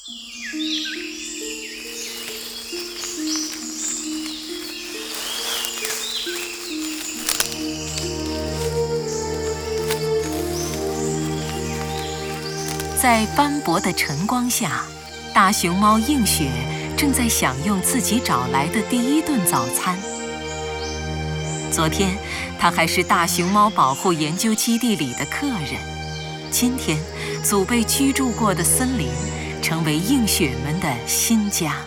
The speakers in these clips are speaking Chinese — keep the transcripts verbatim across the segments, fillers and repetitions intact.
在斑驳的晨光下，大熊猫映雪正在享用自己找来的第一顿早餐。昨天，它还是大熊猫保护研究基地里的客人，今天，祖辈居住过的森林成为映雪们的新家。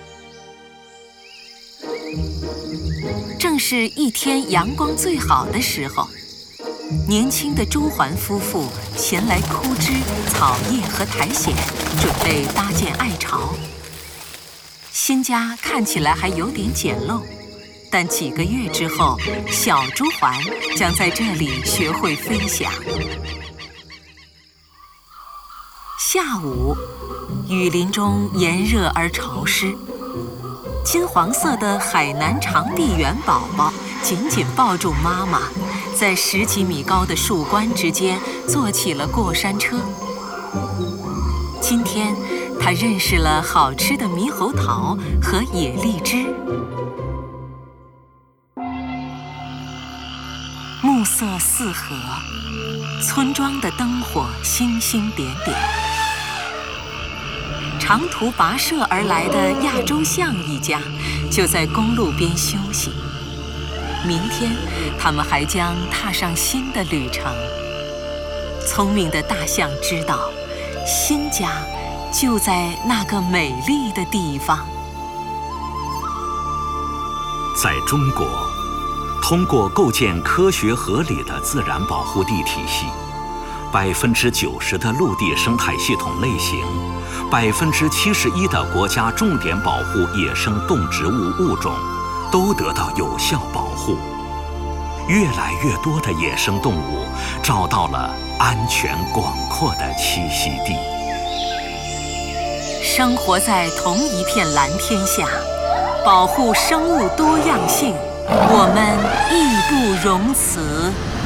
正是一天阳光最好的时候，年轻的朱鹮夫妇前来枯枝、草叶和苔藓，准备搭建爱巢。新家看起来还有点简陋，但几个月之后，小朱鹮将在这里学会飞翔。下午，雨林中炎热而潮湿，金黄色的海南长臂猿宝宝紧紧抱住妈妈，在十几米高的树冠之间做起了过山车。今天，他认识了好吃的猕猴桃和野荔枝。暮色四合，村庄的灯火星星点点。长途跋涉而来的亚洲象一家就在公路边休息。明天，他们还将踏上新的旅程。聪明的大象知道，新家就在那个美丽的地方。 在中国，通过构建科学合理的自然保护地体系，百分之九十的陆地生态系统类型，百分之七十一的国家重点保护野生动植物物种都得到有效保护。越来越多的野生动物找到了安全广阔的栖息地。 生活在同一片蓝天下，保护生物多样性，我们义不容辞。